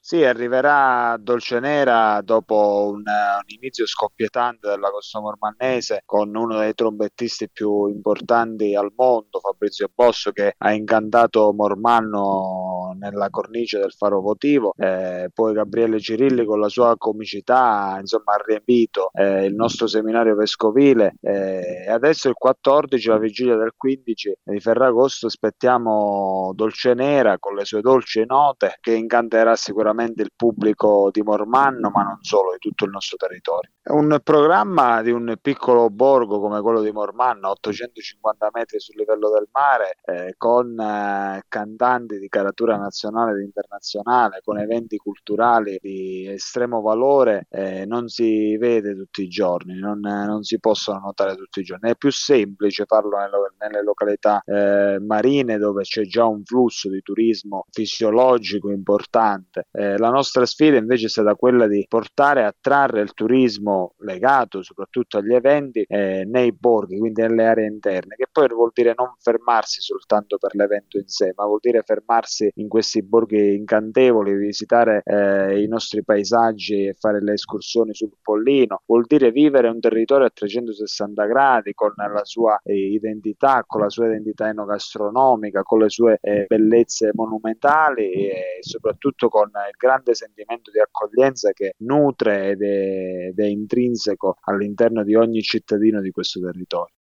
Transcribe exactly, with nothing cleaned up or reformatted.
Sì, arriverà a Dolcenera dopo un, un inizio scoppiettante della Costa Mormannese con uno dei trombettisti più importanti al mondo, Fabrizio Bosso, che ha incantato Mormanno nella cornice del Faro Votivo. Eh, poi Gabriele Cirilli con la sua comicità, insomma, ha riempito eh, il nostro seminario vescovile. Eh, e adesso il quattordici, la vigilia del quindici di Ferragosto, aspettiamo Dolcenera con le sue dolci note che incanterà sicuramente il pubblico di Mormanno, ma non solo, di tutto il nostro territorio. È un programma di un piccolo borgo come quello di Mormanno, ottocentocinquanta metri sul livello del mare, eh, con eh, cantanti di caratura nazionale ed internazionale, con eventi culturali di estremo valore, eh, non si vede tutti i giorni, non, non si possono notare tutti i giorni. È più semplice farlo nelle, nelle località eh, marine dove c'è già un flusso di turismo fisiologico importante. Eh, la nostra sfida invece è stata quella di portare a trarre il turismo legato soprattutto agli eventi eh, nei borghi, quindi nelle aree interne, che poi vuol dire non fermarsi soltanto per l'evento in sé, ma vuol dire fermarsi in questi borghi incantevoli, visitare eh, i nostri paesaggi e fare le escursioni sul Pollino, vuol dire vivere un territorio a trecentosessanta gradi con la sua eh, identità, con la sua identità enogastronomica, con le sue eh, bellezze monumentali e soprattutto con il grande sentimento di accoglienza che nutre ed è, ed è intrinseco all'interno di ogni cittadino di questo territorio.